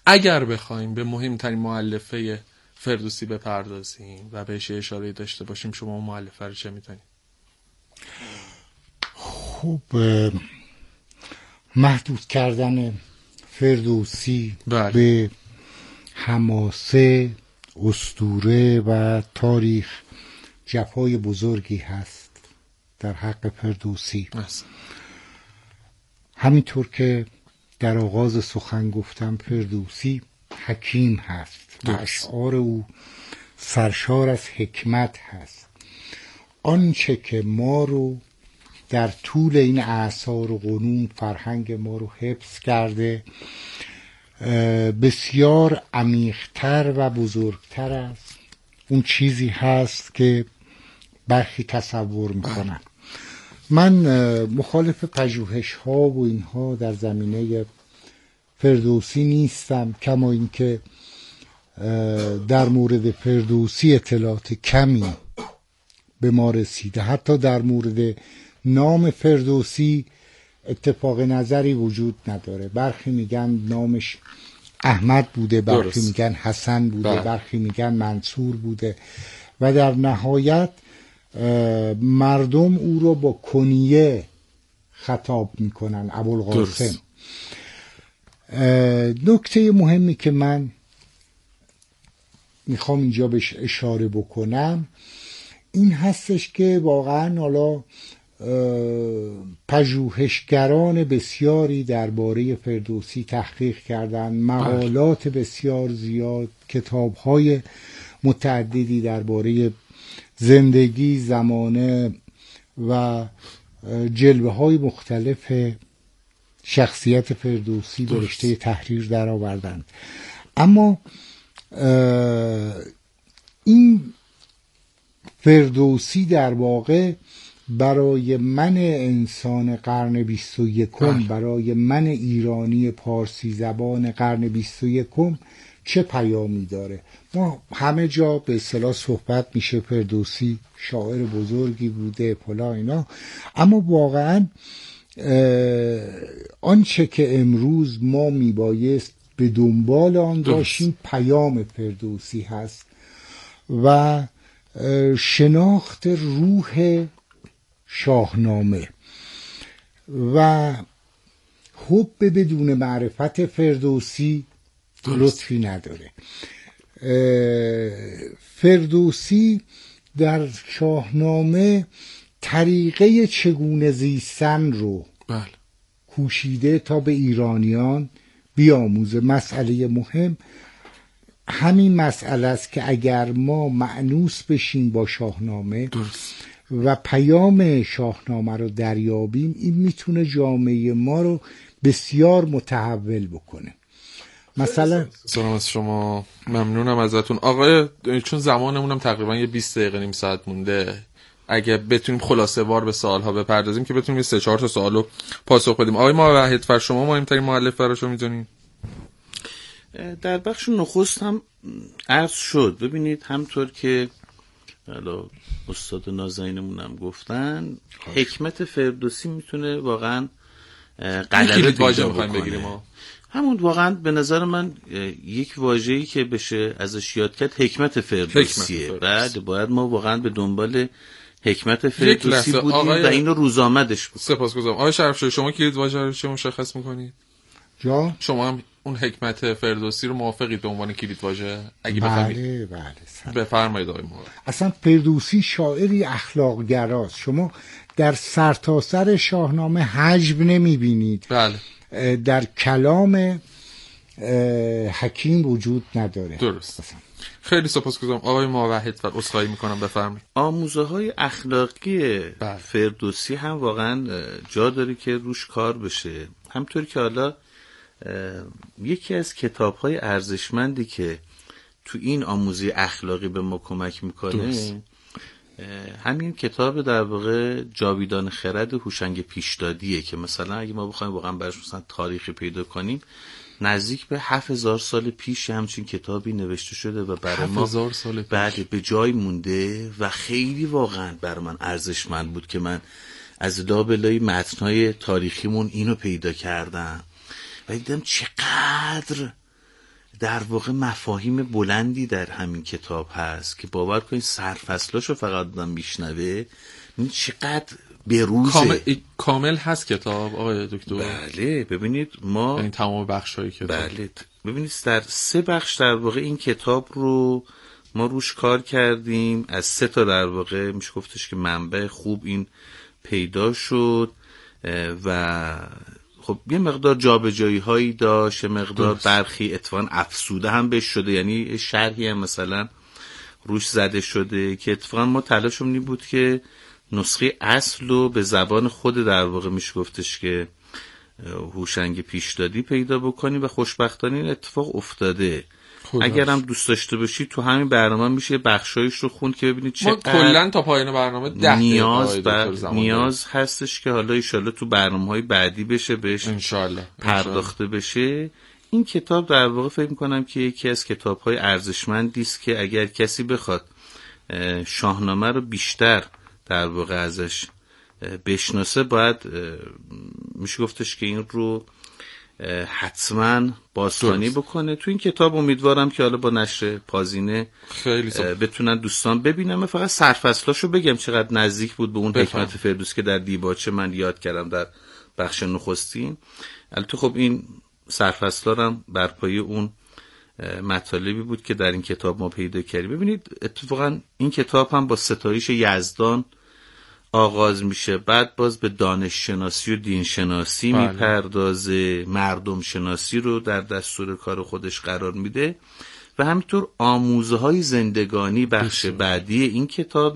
اگر بخوایم به مهمترین مؤلفه فردوسی بپردازیم و بهش اشاره داشته باشیم، شما مؤلفه رو چه می‌دونید؟ خب محدود کردن فردوسی بله. به حماسه، اسطوره و تاریخ جفای بزرگی هست در حق فردوسی. همینطور که در آغاز سخن گفتم فردوسی حکیم هست و اشعار او سرشار از حکمت هست. آنچه که ما رو در طول این اعصار و قرون فرهنگ ما رو حفظ کرده بسیار عمیق‌تر و بزرگتر است اون چیزی هست که برخی تصور میکنن. من مخالف پژوهش ها و اینها در زمینه فردوسی نیستم، کما اینکه در مورد فردوسی اطلاعات کمی به ما رسیده. حتی در مورد نام فردوسی اتفاق نظری وجود نداره. برخی میگن نامش احمد بوده، برخی میگن حسن بوده، برخی میگن منصور بوده و در نهایت مردم او رو با کنیه خطاب میکنن، ابوالقاسم. نکته مهمی که من میخوام اینجا بهش اشاره بکنم این هستش که واقعا حالا پژوهشگران بسیاری درباره فردوسی تحقیق کردن، مقالات بسیار زیاد، کتاب‌های متعددی درباره زندگی، زمانه و جلوه‌های مختلف شخصیت فردوسی به رشته تحریر در آوردند. اما این فردوسی در واقع برای من انسان قرن 21، برای من ایرانی پارسی زبان قرن 21 چه پیامی داره؟ ما همه جا به اصطلاح صحبت میشه فردوسی شاعر بزرگی بوده فلان اینا، اما واقعا آنچه که امروز ما میبایست به دنبال آن باشیم پیام فردوسی هست و شناخت روح شاهنامه و حب بدون معرفت فردوسی لطفی نداره. فردوسی در شاهنامه طریقه چگونه زیستن رو کوشیده تا به ایرانیان بیاموزه. مسئله مهم همین مسئله است که اگر ما مأنوس بشیم با شاهنامه و پیام شاهنامه رو دریابیم، این میتونه جامعه ما رو بسیار متحول بکنه. مثلا سلام از شما، ممنونم ازتون آقای، چون زمانمون هم تقریبا یه 20 دقیقه نیم ساعت مونده، اگه بتونیم خلاصه وار به سوال‌ها بپردازیم که بتونیم 3-4 تا سوالو پاسخ بدیم. آقای موحد، شما مهمترین مؤلفه رو می‌دونید؟ در بخش نخست هم عرض شد. ببینید همطور که حالا استاد نازنینمون هم گفتن حکمت فردوسی میتونه واقعا غلبه پیدا بکنه. همون واقعا به نظر من یک واژه‌ای که بشه ازش یاد کرد حکمت فردوسیه. بعد باید ما واقعا به دنبال حکمت فردوسی بودیم و اینو روزآمدش بود. سپاسگزارم. آقای شرفشاهی، شما کلید واژه رو چه مشخص میکنید؟ جا شما هم اون حکمت فردوسی رو موافقید به عنوان کلید واژه؟ اگه بله بفرمایید آقای موحد. اصلا فردوسی شاعری اخلاق گراست. شما در سرتاسر شاهنامه حجب نمیبینید. بله. در کلام حکیم وجود نداره. درست. خیلی سپاسگزارم آقای موحد و عذرخواهی میکنم، بفرمایید. آموزه‌های اخلاقی فردوسی هم واقعا جا داره که روش کار بشه. همطور که حالا یکی از کتاب‌های ارزشمندی که تو این آموزه اخلاقی به ما کمک میکنه همین کتاب در واقع جاویدان خرد هوشنگ پیشدادیه که مثلا اگه ما بخوایم واقعا براش مثلا تاریخی پیدا کنیم نزدیک به 7000 سال پیش همچین کتابی نوشته شده و برای ما بعد به جای مونده و خیلی واقعا برای من ارزشمند بود که من از لابلای متن‌های تاریخیمون اینو پیدا کردم و دیدم چقدر در واقع مفاهیم بلندی در همین کتاب هست که باور کنید سرفصلاشو فقط آدم میشنوه چقدر بروزه. کامل هست کتاب آقای دکتر؟ بله ببینید ما یعنی تمام بخشای کتاب. بله ببینید در 3 بخش در واقع این کتاب رو ما روش کار کردیم. از 3 تا در واقع میشه گفتش که منبع خوب این پیدا شد و خب یه مقدار جابجایی هایی داشت، یه مقدار برخی اتفاقا افسوده هم بهش شده، یعنی شرحی هم مثلا روش زده شده که اتفاقا ما تلاشمون این بود که نسخه اصل رو به زبان خود در واقع میشه گفتش که هوشنگ پیشدادی پیدا بکنیم و خوشبختانه این اتفاق افتاده. اگر هم دوست داشته باشید تو همین برنامه میشه بخشایش رو خوند که ببینید چه کلا تا پایان برنامه 10 نیاز هستش که حالا ایشالله تو برنامه‌های بعدی بشه بهش انشالله پرداخته بشه. این کتاب در واقع فکر می‌کنم که یکی از کتاب‌های ارزشمندی است که اگر کسی بخواد شاهنامه رو بیشتر در واقع ازش بشناسه باید میشه گفتش که این رو حتما بازخوانی بکنه. تو این کتاب امیدوارم که حالا با نشر پازینه خیلی بتونن دوستان ببینم. من فقط سرفصلاشو بگم چقدر نزدیک بود به اون حکمت فردوسی که در دیباچه من یاد کردم در بخش نخستین. البته خب این سرفصلا هم بر پایه اون مطالبی بود که در این کتاب ما پیدا کردیم. ببینید اتفاقا این کتاب هم با ستایش یزدان آغاز میشه، بعد باز به دانش شناسی و دین شناسی میپردازه، مردم شناسی رو در دستور کار خودش قرار میده و همینطور آموزه های زندگانی بخش بعدی این کتاب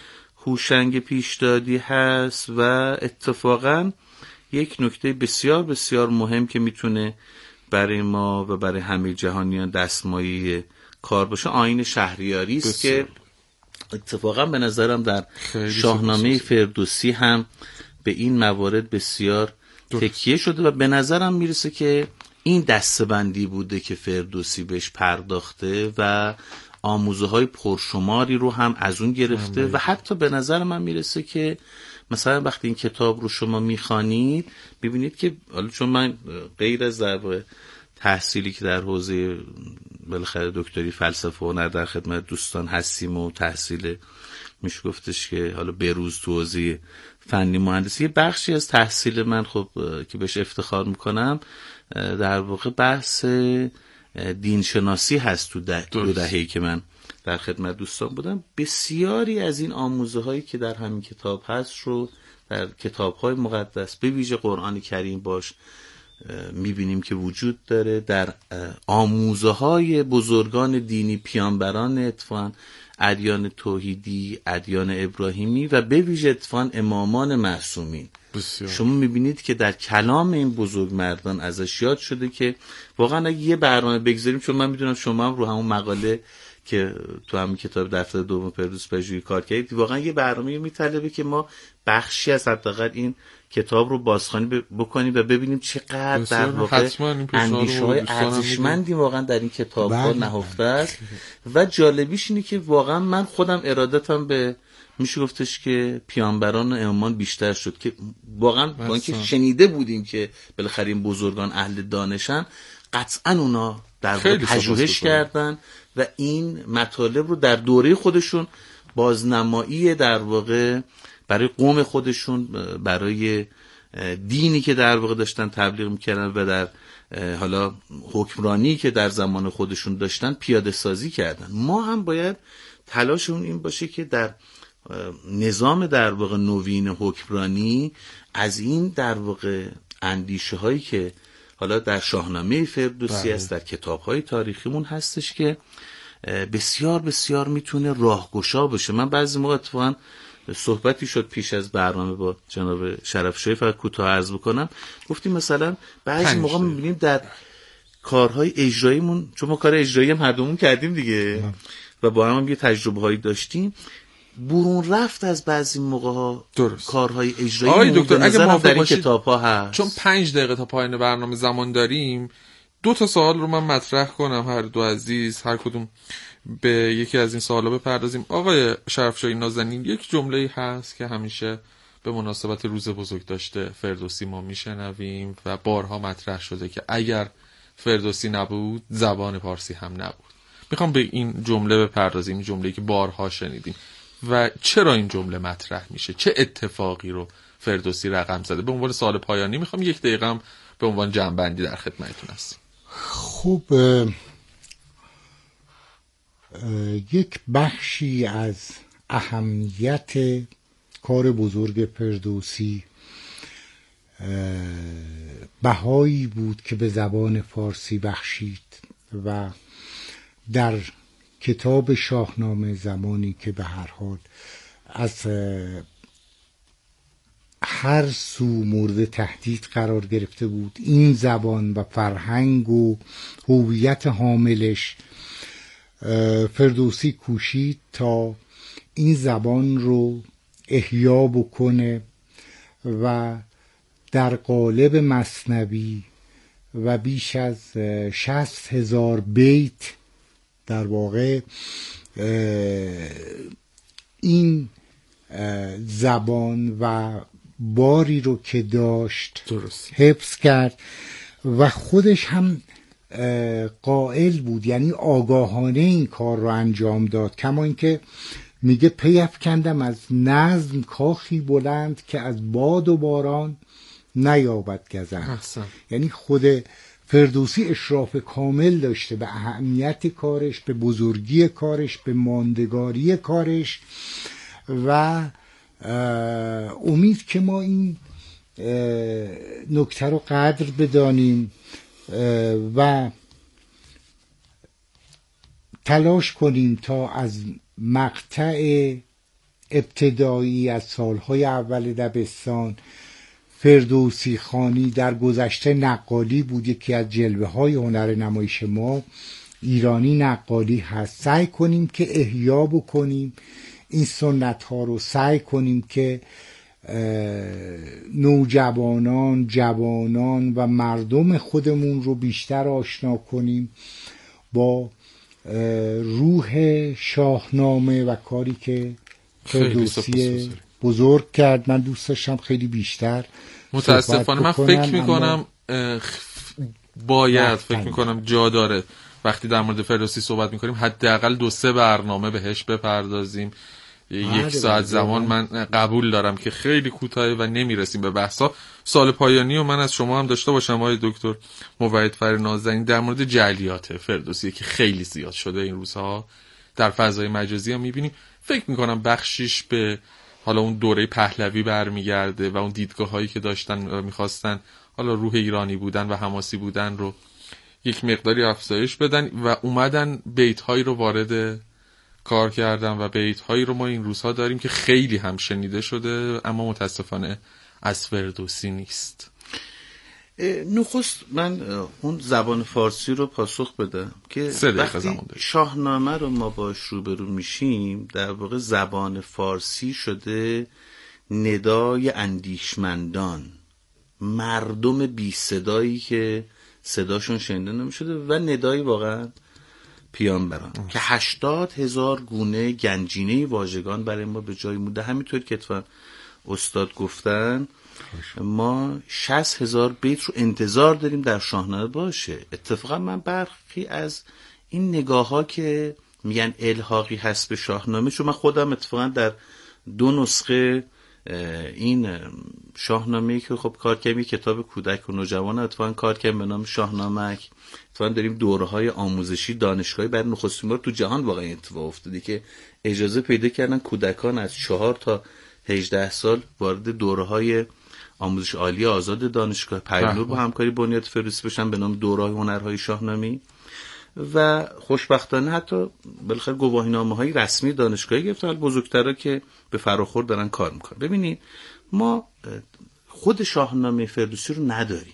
هوشنگ پیشدادی هست و اتفاقا یک نکته بسیار بسیار مهم که میتونه برای ما و برای همه جهانیان دستمایه کار باشه آیین شهریاری است که اتفاقا به نظرم در شاهنامه فردوسی هم به این موارد بسیار تکیه شده و به نظرم میرسه که این دسته‌بندی بوده که فردوسی بهش پرداخته و آموزه های پرشماری رو هم از اون گرفته و حتی به نظر من میرسه که مثلا وقتی این کتاب رو شما میخوانید ببینید که حالا چون من غیر از تحصیلی که در حوزه بالاخره دکتری فلسفه و هنر در خدمت دوستان هستیم و تحصیل میشه گفتش که حالا بروز تو حوزه فنی مهندسی، یه بخشی از تحصیل من خب که بهش افتخار میکنم در واقع بحث دین شناسی هست. تو دو دهه‌ای که من در خدمت دوستان بودم بسیاری از این آموزه هایی که در همین کتاب هست رو در کتاب های مقدس به ویژه قرآن کریم باش میبینیم که وجود داره، در آموزه های بزرگان دینی پیامبران اتفاقاً ادیان توحیدی، ادیان ابراهیمی و به ویژه اتفاقاً امامان معصومین. شما میبینید که در کلام این بزرگ مردان ازش یاد شده که واقعا اگه یه برنامه بگذاریم، چون من میدونم شما هم رو همون مقاله که تو همین کتاب دفتر دوم فردوسی پژوهی کار کردید واقعا یه برنامه میطلبه که ما بخشی از حداقل این کتاب رو بازخوانی بکنیم و ببینیم چقدر در واقع اندیشه‌های ارزشمندی واقعا در این کتاب‌ها نهفته است. و جالبیش اینه که واقعا من خودم ارادتم به میشه گفتش که پیامبران و امامان بیشتر شد که واقعا با اینکه شنیده بودیم که بالاخره این بزرگان اهل دانشن، قطعا اونا در واقع پژوهش کردن و این مطالب رو در دوره خودشون بازنمایی در واقع برای قوم خودشون، برای دینی که در واقع داشتن تبلیغ میکردن و در حالا حکمرانی که در زمان خودشون داشتن پیاده سازی کردن. ما هم باید تلاشمون این باشه که در نظام در واقع نوین حکمرانی از این در واقع اندیشه هایی که حالا در شاهنامه فردوسی است، در کتاب های تاریخیمون هستش که بسیار بسیار میتونه راهگشا بشه. من بعضی موقع اتفاقا صحبتی شد پیش از برنامه با جناب شرفشاهی، فقط کوتاه عرض بکنم، گفتیم مثلا بعضی موقع میبینیم در کارهای اجراییمون، چون ما کار اجرایی هم هر دومون کردیم دیگه و با هم یه تجربه هایی داشتیم، برون رفت از بعضی موقع ها کارهای اجرایی دکتر اگه ما در این کتاب ها هست. چون 5 دقیقه تا پایان برنامه زمان داریم، 2 تا سوال رو من مطرح کنم، هر دو عزیز هر کدوم به یکی از این سوالا بپردازیم. آقای شرفشاهی نازنین، یک جمله‌ای هست که همیشه به مناسبت روز بزرگ داشته فردوسی ما میشنویم و بارها مطرح شده که اگر فردوسی نبود زبان فارسی هم نبود. میخوام به این جمله بپردازیم، این جمله‌ای که بارها شنیدیم و چرا این جمله مطرح میشه، چه اتفاقی رو فردوسی رقم زده. به عنوان سوال پایانی میخوام 1 دقیقه هم به عنوان جمع‌بندی در خدمتتون هستیم. خب یک بخشی از اهمیت کار بزرگ فردوسی بهایی بود که به زبان فارسی بخشید و در کتاب شاهنامه، زمانی که به هر حال از هر سو مورد تهدید قرار گرفته بود، این زبان و فرهنگ و هویت حاملش، فردوسی کوشید تا این زبان رو احیا بکنه و در قالب مثنوی و بیش از 60,000 بیت در واقع این زبان و باری رو که داشت درست حفظ کرد و خودش هم قائل بود، یعنی آگاهانه این کار رو انجام داد. کما اینکه میگه پی افکندم از نظم کاخی بلند که از باد و باران نیابد گزند. یعنی خود فردوسی اشراف کامل داشته به اهمیت کارش، به بزرگی کارش، به ماندگاری کارش و امید که ما این نکته رو قدر بدانیم و تلاش کنیم تا از مقطع ابتدایی از سالهای اول دبستان فردوسی خوانی در گذشته نقالی بود، یکی از جلوه های هنر نمایش ما ایرانی نقالی هست. سعی کنیم که احیا بکنیم این سنت ها رو، سعی کنیم که نوجوانان، جوانان و مردم خودمون رو بیشتر آشنا کنیم با روح شاهنامه و کاری که فردوسی بزرگ کرد. من دوست داشتم خیلی بیشتر متاسفانه من فکر میکنم فکر میکنم جا داره وقتی در مورد فردوسی صحبت میکنیم حداقل 2-3 برنامه بهش بپردازیم. 1 ساعت زمان من قبول دارم که خیلی کوتاهه و نمیرسیم به بحثا. سال پایانی و من از شما هم داشته باشم آقای دکتر موحد فرنازنی در مورد جعلیات فردوسی که خیلی زیاد شده این روزها در فضای مجازی هم میبینیم. فکر میکنم بخشیش به حالا اون دوره پهلوی برمیگرده و اون دیدگاه هایی که داشتن و میخواستن حالا روح ایرانی بودن و حماسی بودن رو یک مقداری افزایش بدن و اومدن بیت هایی رو وارد کار کردن و بیت هایی رو ما این روزها داریم که خیلی هم شنیده شده اما متاسفانه از فردوسی نیست. نخست من اون زبان فارسی رو پاسخ بدم که وقتی شاهنامه رو ما باش روبرو میشیم در واقع زبان فارسی شده ندای اندیشمندان، مردم بی صدایی که صداشون شنیده نمیشده و ندای واقعا پیامبران که 80,000 گونه گنجینه واژگان برای ما به جای مونده. همینطور که اتفاقا استاد گفتن ما 60,000 بیت رو انتظار داریم در شاهنامه باشه. اتفاقا من برخی از این نگاه ها که میگن الحاقی هست به شاهنامه، چون من خودم اتفاقا در 2 نسخه این شاهنامه که خب کار کردم، کتاب کودک و نوجوان اتفاقا کار کردم به نام شاهنامه، اتفاقا داریم دوره‌های آموزشی دانشگاهی برای نخستین بار تو جهان واقعا اتفاق افتاده که اجازه پیدا کردن کودکان از 4 تا 18 سال وارد دوره‌های آموزش عالی آزاد دانشگاه پیرنور با همکاری بنیاد فردوسی بشن به نام دوره‌های هنرهای شاهنامه و خوشبختانه حتی بالاخره گواهینامه‌های رسمی دانشگاهی گرفتن، بزرگترا که به فراخور دارن کار میکنن. ببینید ما خود شاهنامه فردوسی رو نداریم.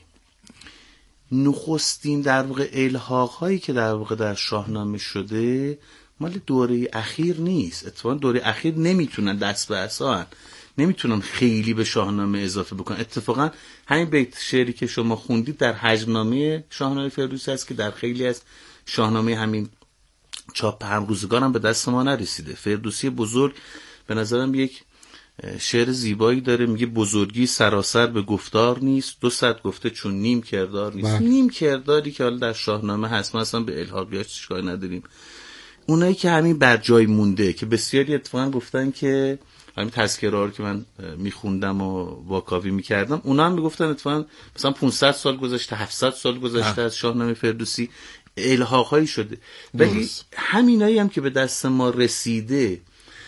نخستین در واقع الحاق‌هایی که در واقع در شاهنامه شده مال دوره اخیر نیست. اتفاقا دوره اخیر نمیتونن دست به عصا، نمیتونن خیلی به شاهنامه اضافه بکنن. اتفاقا همین بیت شعری که شما خوندید در هجونامه شاهنامه فردوسی هست که در خیلی از شاهنامه همین چاپ هم روزگار هم به دست ما نرسیده. فردوسی بزرگ به نظرم یک شعر زیبایی داره، میگه بزرگی سراسر به گفتار نیست، 200 گفته چون نیم کردار نیست. نیم کرداری که حالا در شاهنامه هست، ما اصلا به الحاقیات چیکار نداریم. اونایی که همین بر جای مونده که بسیاری اتفاقا گفتن که همین تذکره‌ها رو که من میخوندم و واکاوی میکردم، اونا هم میگفتن اتفاقا مثلا 500 سال گذشته، 700 سال گذشته از شاهنامه فردوسی الحاق‌هایی شده، ولی همینایی هم که به دست ما رسیده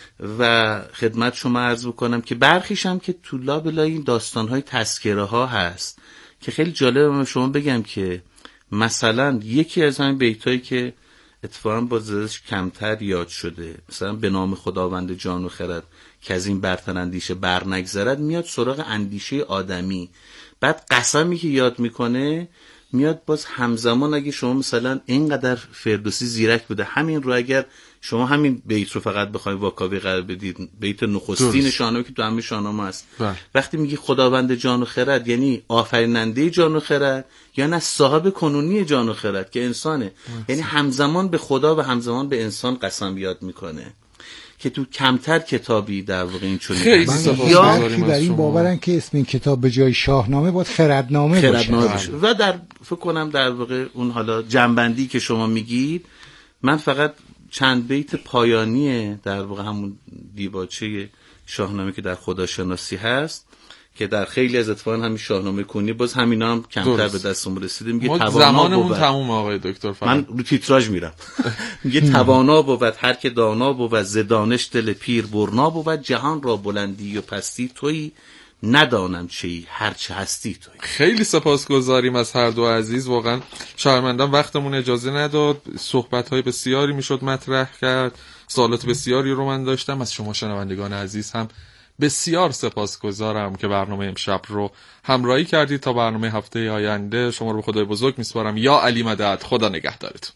و خدمت شما عرض بکنم که برخیش هم که تو لابلای این داستان‌های تذکره‌ها هست که خیلی جالبه. من شما بگم که مثلا یکی از همین بیتایی که اتفاقا با زدش کمتر یاد شده، مثلا به نام خداوند جان و خرد که از این برتر اندیشه بر نگذرد، میاد سراغ اندیشه آدمی. بعد قسمی که یاد میکنه میاد باز همزمان، اگه شما مثلا اینقدر فردوسی زیرک بوده، همین رو اگر شما همین بیت رو فقط بخواید واکاوی قرار بدید، بیت نخستین شاهنامه که تو همه شاهنامه است، وقتی میگی خداوند جان و خرد یعنی آفریننده جان و خرد، یا نه صاحب کنونی جان و خرد که انسانه، یعنی همزمان به خدا و همزمان به انسان قسم یاد میکنه که تو کمتر کتابی در واقع این چنین یا در این باورن که اسم این کتاب به جای شاهنامه باید خردنامه باشه. و در فکر کنم در واقع اون حالا جنبندی که شما میگید، من فقط چند بیت پایانی در واقع همون دیباچه شاهنامه که در خداشناسی هست که در خیلی از اتفاقا همین شاهنامه کنی باز همینا هم کمتر به دستمون رسیده، میگه زمانمون تموم آقای دکتر. من رو تیتراژ میرم. میگه توانا بود هر که دانا بود، ز دانش دل پیر برنا بود، جهان را بلندی و پستی تویی، ندانم چی هر چه هستی تویی. خیلی سپاسگزاریم از هر دو عزیز، واقعا شهرمندان وقتمون اجازه نداد، صحبت‌های بسیاری میشد مطرح کرد، سوالات بسیاری رو من داشتم. از شما شنوندگان عزیز هم بسیار سپاسگزارم که برنامه امشب رو همراهی کردید. تا برنامه هفته آینده شما رو به خدای بزرگ میسپارم. یا علی مدد، خدا نگهدارتون.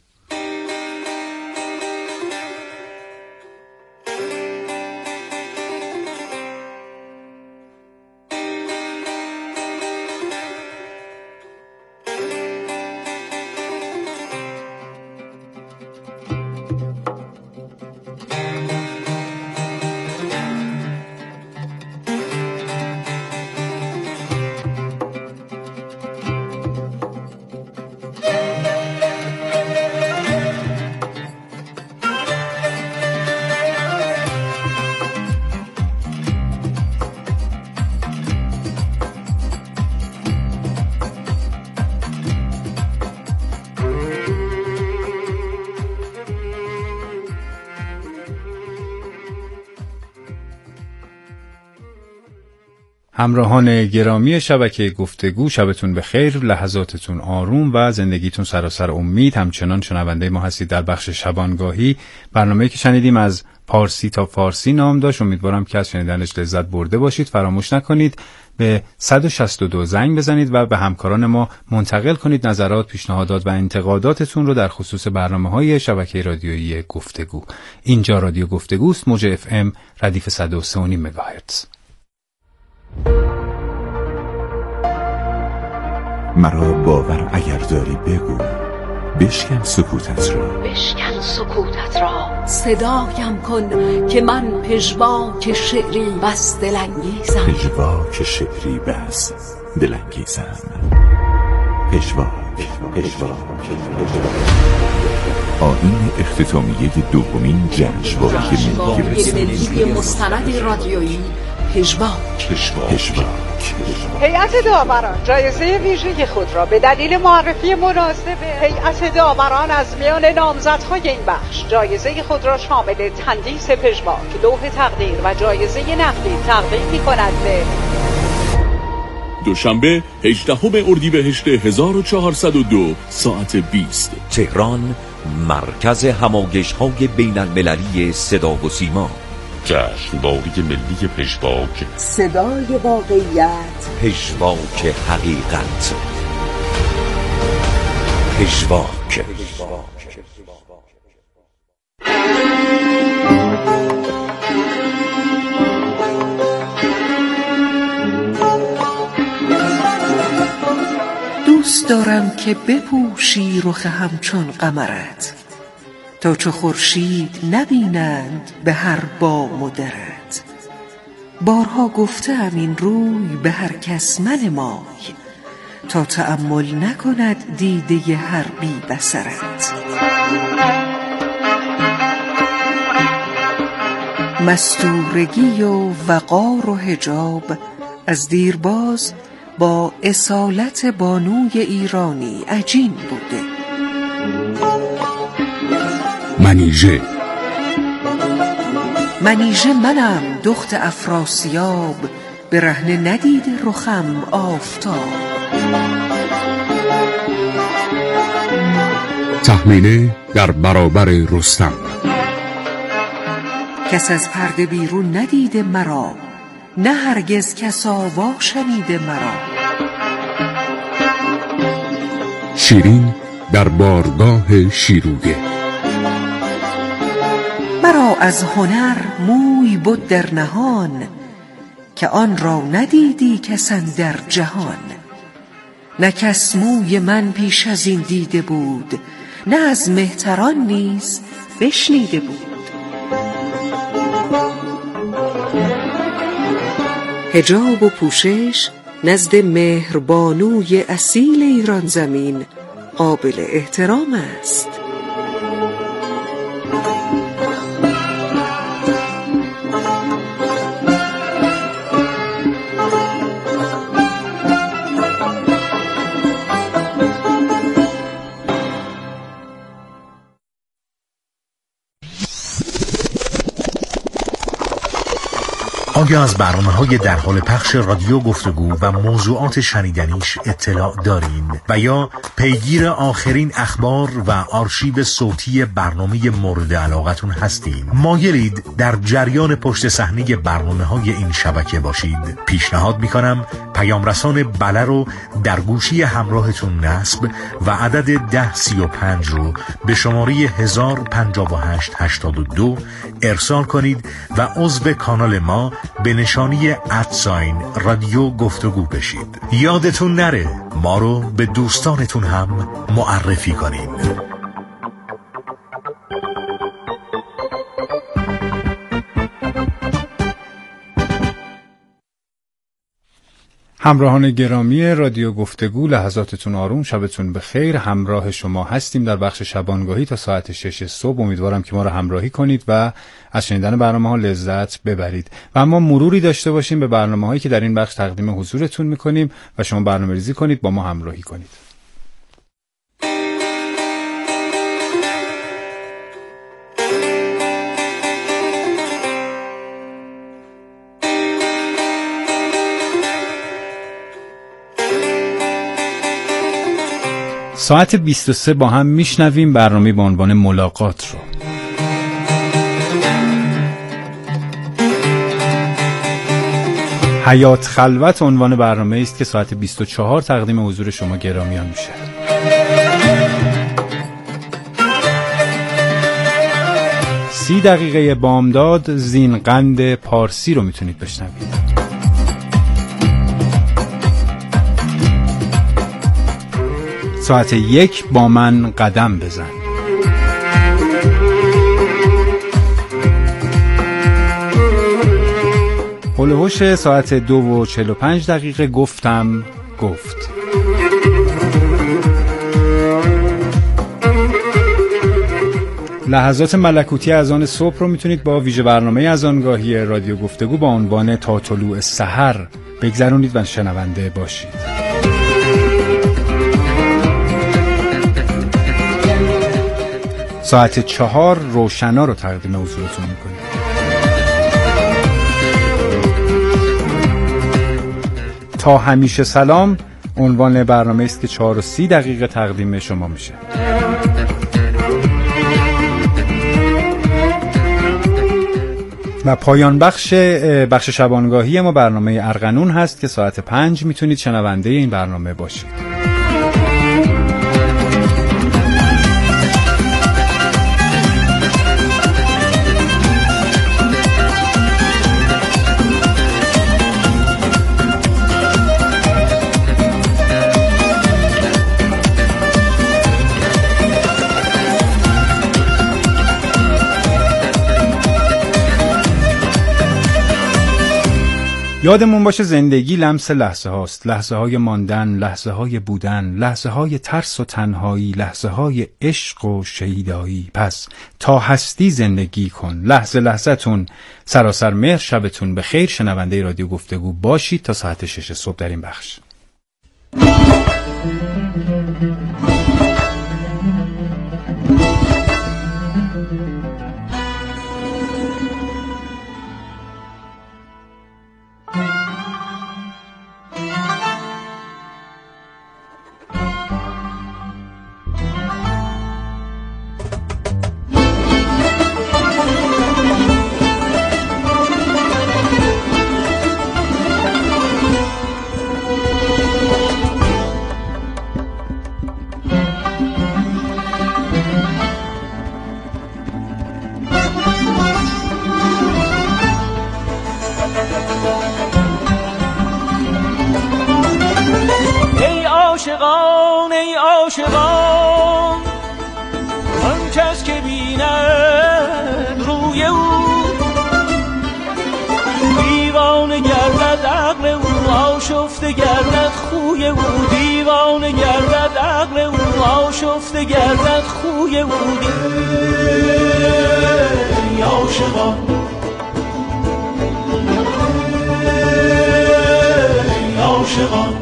همراهان گرامی شبکه گفتگو، شبتون بخیر، لحظاتتون آروم و زندگیتون سراسر امید. همچنان شنونده ما هستید در بخش شبانگاهی. برنامه‌ای که شنیدیم از پارسی تا فارسی نام داشت. امیدوارم که از شنیدنش لذت برده باشید. فراموش نکنید به 162 زنگ بزنید و به همکاران ما منتقل کنید نظرات، پیشنهادات و انتقاداتتون رو در خصوص برنامه‌های شبکه رادیویی گفتگو. اینجا رادیو گفتگوست، موج FM ردیف 103.5 مگاهرتز. مرا باور اگر داری بگو، بشکن سکوتت را صدایم کن که من پژواک شعری بس دلانگیزم. آیین اختتامیه دومین جشنواره ملی مستند رادیویی پژواک. هیئت داوران جایزه ویژه خود را به دلیل معرفی مناسب هیئت داوران از میان نامزدهای این بخش جایزه خود را شامل تندیس پژواک، لوح تقدیر و جایزه نقدی تقدیم می‌کند به دوشنبه 18 اردیبهشت 1402 ساعت 20 تهران، مرکز همایش‌های بین‌المللی صدا و سیما. جشنواره ملی پژواک، صدای واقعیت، پژواک حقیقت، پژواک. دوست دارم که بپوشی رخ همچون قمرت، تا چو خورشید نبینند به هر بام و درت. بارها گفتم این روی به هر کس منمای، تا تأمل نکند دیده هر بی بصرت. مستورگی و وقار و حجاب از دیرباز با اصالت بانوی ایرانی عجین بوده. منیژه منم دخت افراسیاب، به رهنه ندیده رخم آفتاب. تهمینه در برابر رستم. کس از پرده بیرون ندیده مرا، نه هرگز کس آوا شنیده مرا. شیرین در بارگاه شیرویه. مرا از هنر موی بود در نهان، که آن را ندیدی کس اندر جهان. نه کس موی من پیش از این دیده بود، نه از مهتران نیز بشنیده بود. حجاب و پوشش نزد مهربانوی اصیل ایران زمین قابل احترام است. آیا از برنامه‌های در حال پخش رادیو گفتگو و موضوعات شنیدنیش اطلاع دارین و یا پیگیر آخرین اخبار و آرشیو صوتی برنامه مورد علاقتون هستین؟ مایلید در جریان پشت صحنه برنامه‌های این شبکه باشید؟ پیشنهاد می‌کنم پیام رسان بله رو در گوشی همراهتون نصب و عدد 1035 رو به شماره 105882 ارسال کنید و عضو کانال ما به نشانی رادیو گفتگو بشید. یادتون نره ما رو به دوستانتون هم معرفی کنین. همراهان گرامی رادیو گفتگو، لحظاتتون آروم، شبتون بخیر. همراه شما هستیم در بخش شبانگاهی تا ساعت 6 صبح. امیدوارم که ما رو همراهی کنید و از شنیدن برنامه‌ها لذت ببرید. و اما مروری داشته باشیم به برنامه‌هایی که در این بخش تقدیم حضورتون می‌کنیم و شما برنامه‌ریزی کنید، با ما همراهی کنید. ساعت 23 با هم میشنویم برنامه با عنوان ملاقات رو. حیات خلوت عنوان برنامه است که ساعت 24 تقدیم حضور شما گرامیان میشه. سی دقیقه بامداد زین قند پارسی رو میتونید بشنوید. ساعت 1 با من قدم بزن. هلوهوش ساعت 2:45 گفتم گفت. لحظات ملکوتی اذان صبح رو میتونید با ویژه برنامه اذانگاهی رادیو گفتگو با عنوان تا طلوع سحر بگذرونید و شنونده باشید. ساعت 4 روشنا رو تقدیم حضورتون میکنیم. تا همیشه سلام عنوان برنامه است که 4:30 تقدیم شما میشه. و پایان بخش شبانگاهی ما برنامه ارغنون هست که ساعت 5 میتونید شنونده این برنامه باشید. یادمون باشه زندگی لمس لحظه هاست، لحظه های ماندن، لحظه های بودن، لحظه های ترس و تنهایی، لحظه های عشق و شیدایی. پس تا هستی زندگی کن، لحظه لحظتون. سراسر مهر، شبتون به خیر. شنونده رادیو گفتگو باشید تا ساعت 6 صبح در این بخش. ای عاشقان آن کس که بیند روی او دیوانه گردد عقل او، آشفته گردد خوی او، دیوانه گردد عقل او، آشفته گردد خوی او. ای عاشقان ای عاشقان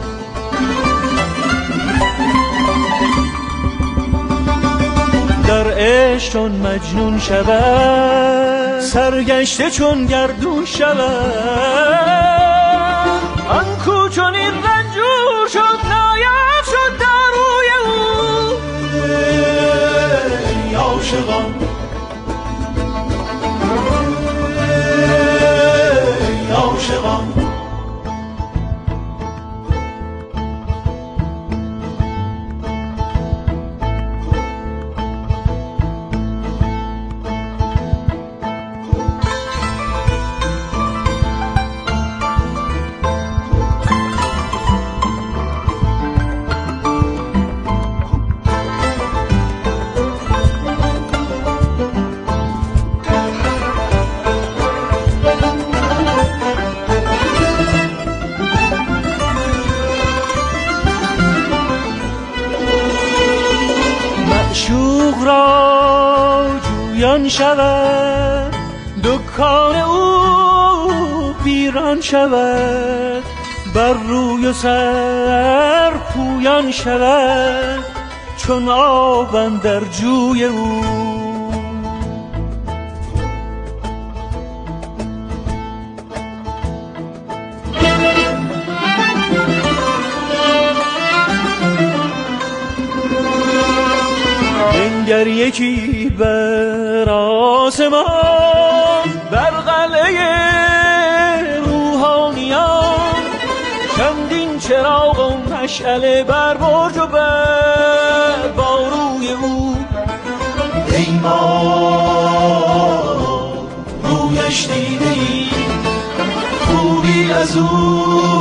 در عشق چون مجنون شود، سرگشته چون گردون شود، آن کو چون این رنجور شد نایب شد داروی او. ای عاشقان ای عاشقان شود دکان او ویران شود، بر روی و سر پویان شود چون آب اندر جوی او. بنگر یکی بر آسمان، بر قلعه روحانیان، چندین چراغ و مشعله بر برج و بر باروی او. ای ما رویش دیدی خوبی از او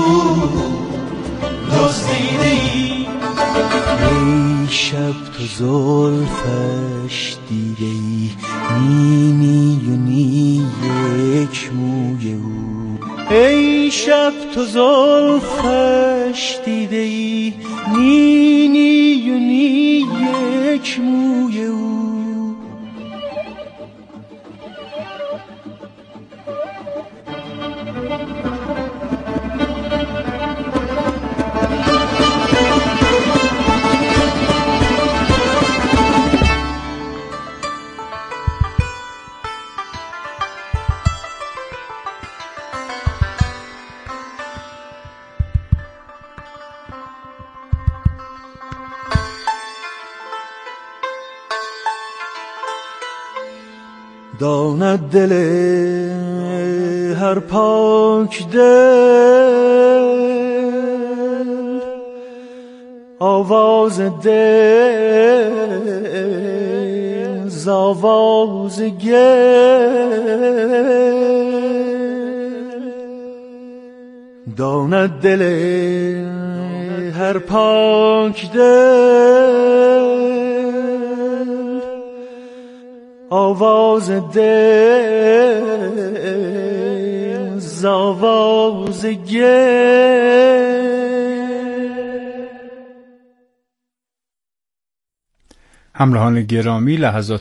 دزدیدی، ای شب تو زلفش دیده ای نی و نی یک موی او. ای شب تو زلفش دیده ای نی و نی یک موی او. داند دل هر پاک دل آواز دل ز آواز گل. داند دل هر پاک دل آواز دل ز از آواز گل. همراهان گرامی، لحظات